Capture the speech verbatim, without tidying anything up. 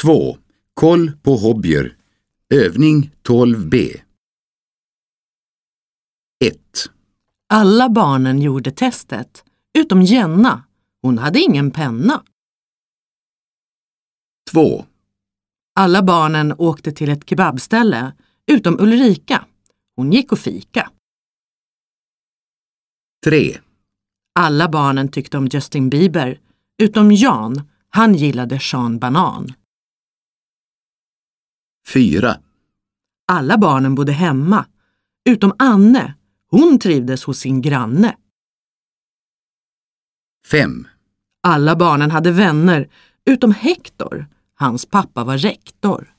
två. Koll på hobbyer. Övning tolv b. ett. Alla barnen gjorde testet, utom Jenna. Hon hade ingen penna. två. Alla barnen åkte till ett kebabställe, utom Ulrika. Hon gick och fika. tre. Alla barnen tyckte om Justin Bieber, utom Jan. Han gillade Sean Banan. fyra. Alla barnen bodde hemma, utom Anne. Hon trivdes hos sin granne. fem. Alla barnen hade vänner, utom Hector. Hans pappa var rektor.